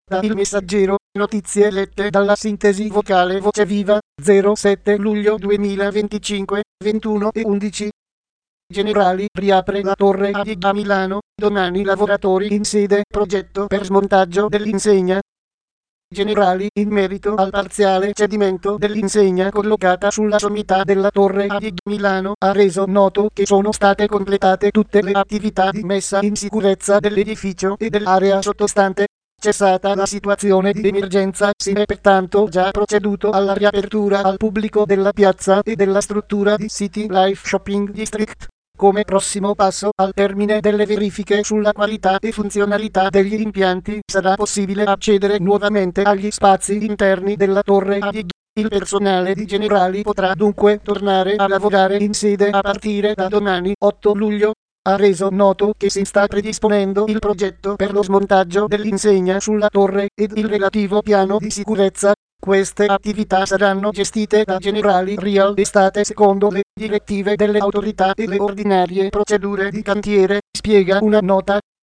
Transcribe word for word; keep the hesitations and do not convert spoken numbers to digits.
Da Il Messaggero, notizie lette dalla sintesi vocale Voce Viva, zero sette luglio duemilaventicinque, ventuno e undici. Generali, riapre la torre A I G a Milano, domani lavoratori in sede, progetto per smontaggio dell'insegna. Generali, in merito al parziale cedimento dell'insegna collocata sulla sommità della torre A I G Milano, ha reso noto che sono state completate tutte le attività di messa in sicurezza dell'edificio e dell'area sottostante. Cessata la situazione di emergenza, si è pertanto già proceduto alla riapertura al pubblico della piazza e della struttura di City Life Shopping District. Come prossimo passo, al termine delle verifiche sulla qualità e funzionalità degli impianti, sarà possibile accedere nuovamente agli spazi interni della torre A I G. Il personale di Generali potrà dunque tornare a lavorare in sede a partire da domani, otto luglio. Ha reso noto che si sta predisponendo il progetto per lo smontaggio dell'insegna sulla torre ed il relativo piano di sicurezza. Queste attività saranno gestite da Generali Real Estate secondo le direttive delle autorità e le ordinarie procedure di cantiere, spiega una nota.